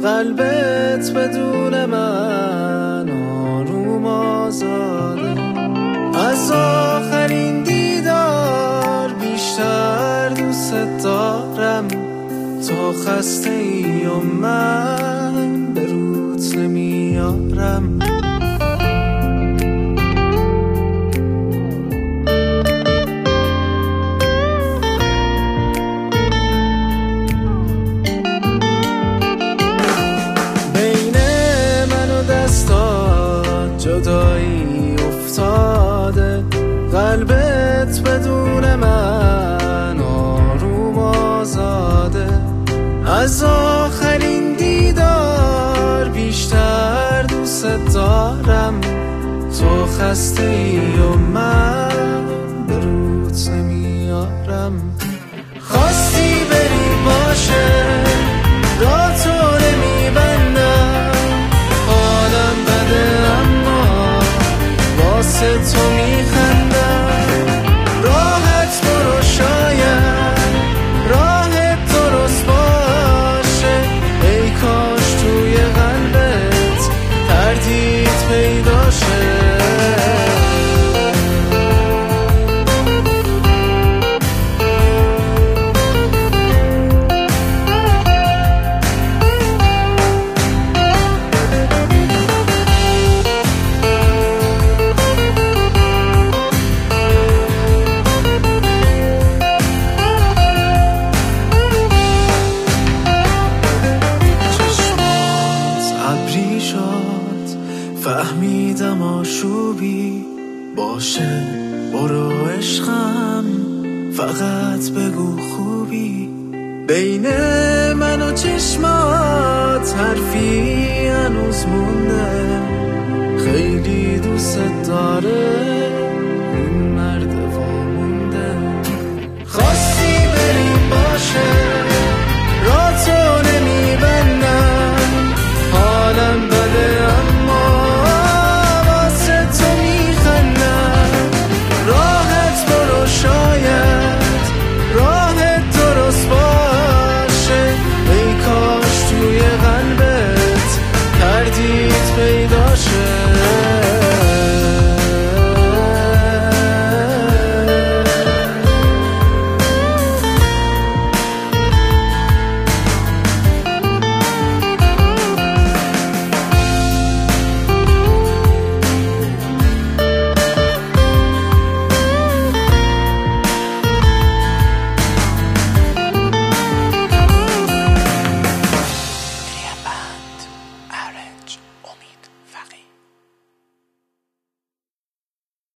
قلبت بدون من آروم آزاده. از آخرین دیدار بیشتر دوست دارم، تا خسته ای و من به روت نمیارم. بین من و دستات جدایی افتاده، قلبت بدون من آروم آزاده. از آخرین دیدار بیشتر دوست دارم، تو خسته ای و من به روت نمیارم. خواستی بری باشه را تو نمیبندم، حالم بده اما واسه تو میخندم. راحت برو شاید راحت درست باشه، ای کاش توی قلبت تردید پیدا شه. فهمیدم آشوبی باشه، برو عشقم فقط بگو خوبی. بین من و چشمات حرفی هنوز مونده، خیلی دوست داره